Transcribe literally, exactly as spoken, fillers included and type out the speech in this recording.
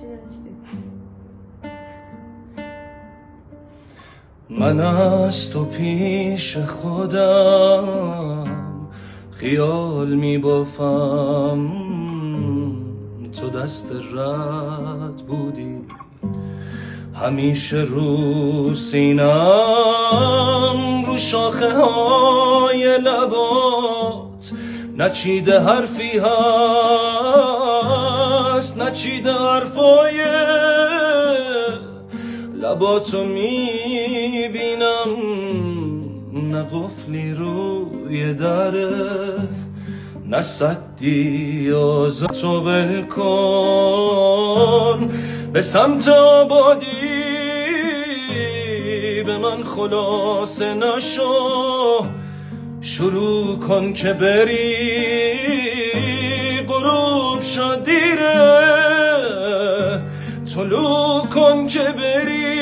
من از تو پیش خودم خیال می بافم، تو دست رد بودی همیشه رو سینم، رو شاخه های لبات نچیده حرفی هست، نچیده حرفای لباتو میبینم، نه قفلی روی دره نه سدی آزاد. تو بل کن به سمت آبادی، به من خلاصه نشو، شروع کن که بری، غروب شد دیره، طلوع کن که بری.